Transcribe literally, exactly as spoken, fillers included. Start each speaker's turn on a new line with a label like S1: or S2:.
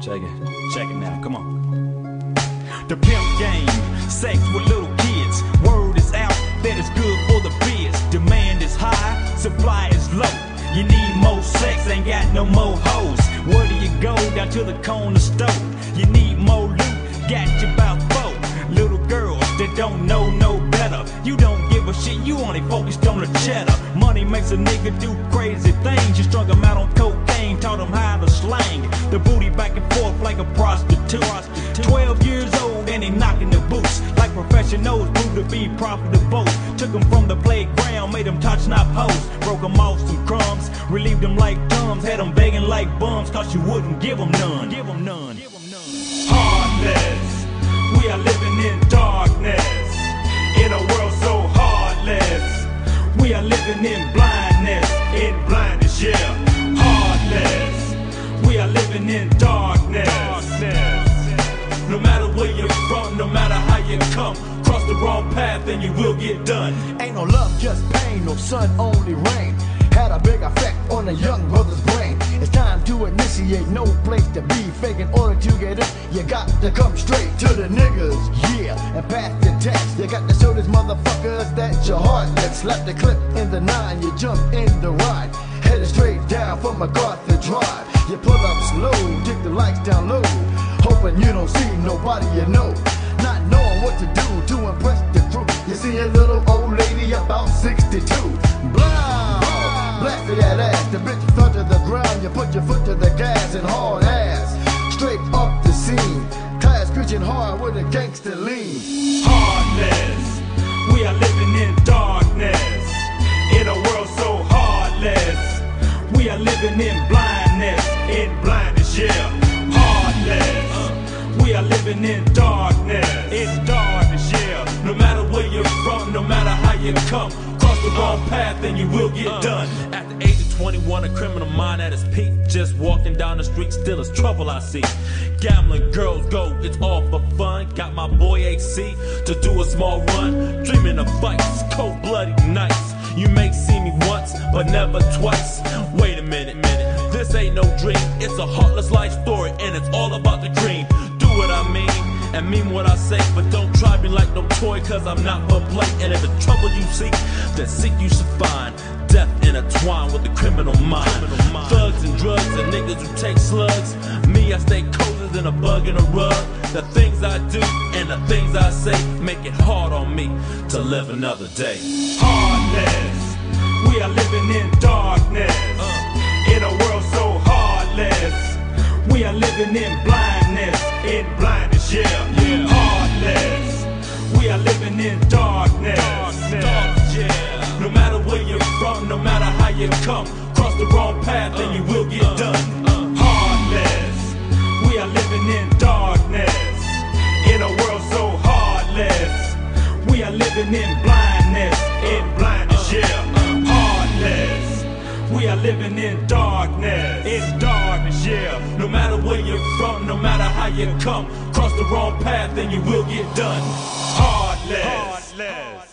S1: Check it. Check it now. Come on.
S2: The pimp game, sex with little kids. Word is out that it's good for the biz. Demand is high, supply is low. You need more sex, ain't got no more hoes. Where do you go? Down to the corner store. You need more loot, got you about four. Little girls that don't know no better. You don't give a shit, you only focused on the cheddar. Money makes a nigga do crazy things. You strung them out on cocaine, taught them how to slang the booty back and forth like a prostitute. Twelve years old and they knocking the boots like professionals, grew to be profitable. Took them from the playground, made them touch not hoes. Broke them off some crumbs, relieved them like thumbs. Had them begging like bums, cause you wouldn't give them none. Give them none.
S3: Heartless, we are living in darkness, in a world so heartless.
S2: We are living in blindness,
S3: in blindness, yeah. Heartless,
S2: we are living in darkness.
S3: darkness. No matter where you're from, no matter how you come, cross the wrong path and you will get done.
S4: Ain't no love, just pain, no sun, only rain. Had a big effect on a young brother's brain. It's time to initiate, no place to be fake. In order to get in, you got to come straight to the niggas, yeah, and pass the text. You got to show these motherfuckers that your heart. Let's slap the clip in the nine, you jump in the ride, headed straight down from MacArthur Drive. You pull up slow, dig the lights down low, hoping you don't see nobody you know. Not knowing what to do to impress the crew. You see a little old lady about sixty-two. Blah! Blasted that ass, the bitch fell to the ground. You put your foot to the gas and hauled ass straight up the scene. Tires screeching hard with a gangster lean.
S3: Heartless, we are living in darkness, in a world so heartless.
S2: We are living in blindness,
S3: in blindness, yeah. Heartless,
S2: we are living in darkness.
S3: It's darkness, yeah. No matter where you're from, no matter how you come, cross the wrong path and you will get
S5: uh,
S3: done.
S5: At the age of twenty-one, a criminal mind at its peak. Just walking down the street, still is trouble I see. Gambling, girls go, it's all for fun. Got my boy A C to do a small run. Dreaming of fights, cold-blooded nights. You may see me once, but never twice. Wait a minute, minute. This ain't no dream. It's a heartless life story, and it's all about the dream. Do what I mean, and mean what I say. But don't try me like no toy, cause I'm not for play. And if the trouble you seek, then seek you should find. Death intertwined with the criminal mind. Thugs and drugs and niggas who take slugs. Me, I stay colder than a bug in a rug. The things I do and the things I say make it hard on me to live another day.
S3: Heartless, we are living in darkness, uh, in a world so heartless.
S2: We are living in blindness,
S3: in blindness, yeah.
S2: yeah.
S3: Heartless,
S2: we are living in darkness,
S3: darkness, darkness, yeah. No matter where you're from, no matter how you come, cross the wrong path and you will get done. Heartless,
S2: we are living in darkness,
S3: in a world so heartless.
S2: We are living in blindness,
S3: in blindness, yeah. Heartless,
S2: we are living in darkness.
S3: It's darkness, yeah. No matter where you're from, no matter how you come, cross the wrong path and you will get done. Heartless.
S2: Heartless.